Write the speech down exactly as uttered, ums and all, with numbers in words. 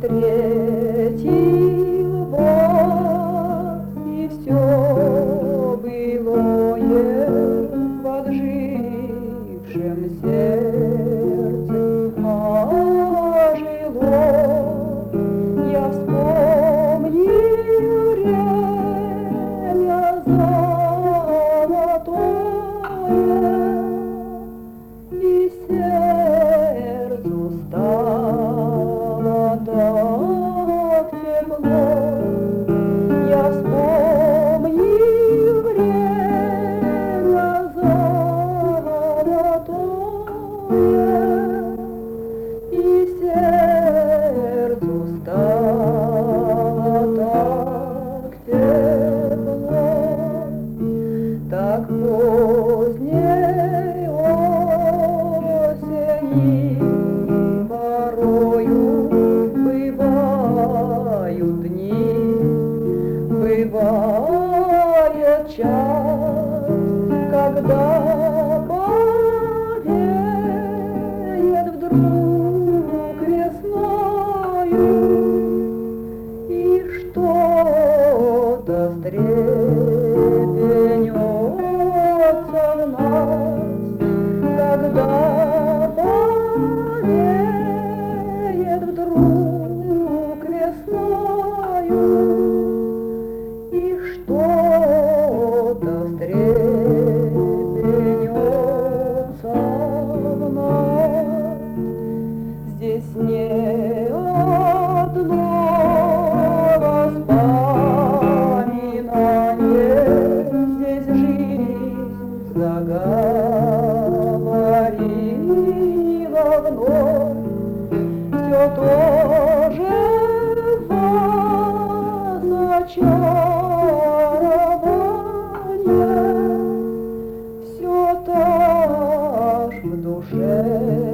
встретил вас, и все былое в отжившем сердце ожило. Я вспомнил время золотое, и сердцу стало так тепло. Я вспомнил время золотое, и сердцу стало так тепло. Так поздней осени порою бывают дни, бывает час, когда повеет вдруг весною, и что-то встрепенется в нас, когда повеет вдруг весною, и что-то встрепенется в нас. Здесь не одно воспоминание, здесь жизнь заговорила вновь. Все то же вас очарование, все та ж в душе